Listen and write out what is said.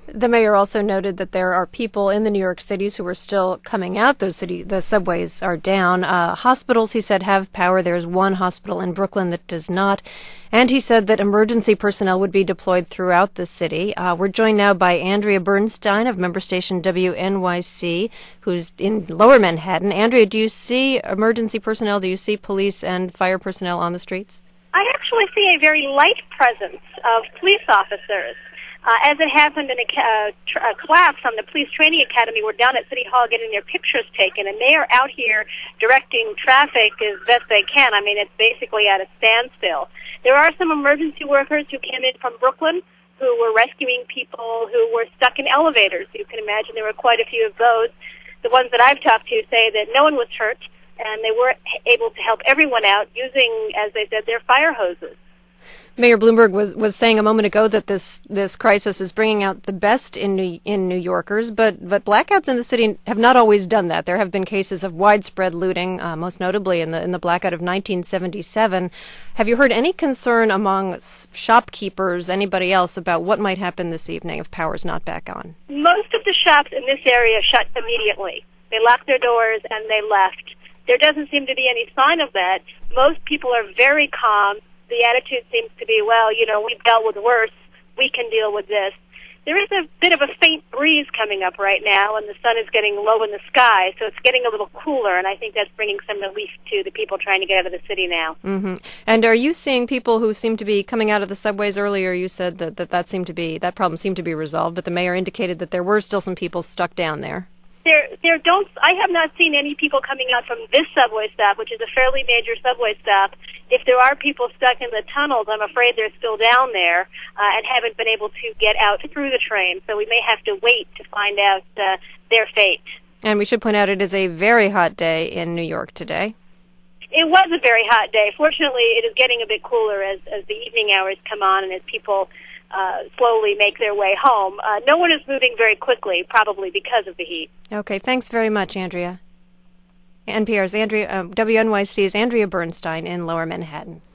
The mayor also noted that there are people in the New York cities who are still coming out. The subways are down. Hospitals, he said, have power. There's one hospital in Brooklyn that does not. And he said that emergency personnel would be deployed throughout the city. We're joined now by Andrea Bernstein of member station WNYC, who's in Lower Manhattan. Andrea, do you see emergency personnel? Do you see police and fire personnel on the streets? I actually see a very light presence of police officers. As it happened in a class from the Police Training Academy, we're down at City Hall getting their pictures taken, and they are out here directing traffic as best they can. I mean, it's basically at a standstill. There are some emergency workers who came in from Brooklyn who were rescuing people who were stuck in elevators. You can imagine there were quite a few of those. The ones that I've talked to say that no one was hurt, and they were able to help everyone out using, as they said, their fire hoses. Mayor Bloomberg was saying a moment ago that this crisis is bringing out the best in New Yorkers, but blackouts in the city have not always done that. There have been cases of widespread looting, most notably in the blackout of 1977. Have you heard any concern among shopkeepers, anybody else, about what might happen this evening if power's not back on? Most of the shops in this area shut immediately. They locked their doors and they left. There doesn't seem to be any sign of that. Most people are very calm. The attitude seems to be, well, we've dealt with worse. We can deal with this. There is a bit of a faint breeze coming up right now, and the sun is getting low in the sky, so it's getting a little cooler, and I think that's bringing some relief to the people trying to get out of the city now. Mm-hmm. And are you seeing people who seem to be coming out of the subways? Earlier you said that problem seemed to be resolved, but the mayor indicated that there were still some people stuck down there. I have not seen any people coming out from this subway stop, which is a fairly major subway stop. If there are people stuck in the tunnels, I'm afraid they're still down there and haven't been able to get out through the train. So we may have to wait to find out their fate. And we should point out it is a very hot day in New York today. It was a very hot day. Fortunately, it is getting a bit cooler as the evening hours come on and as people slowly make their way home. No one is moving very quickly, probably because of the heat. Okay, thanks very much, Andrea. WNYC's Andrea Bernstein in Lower Manhattan.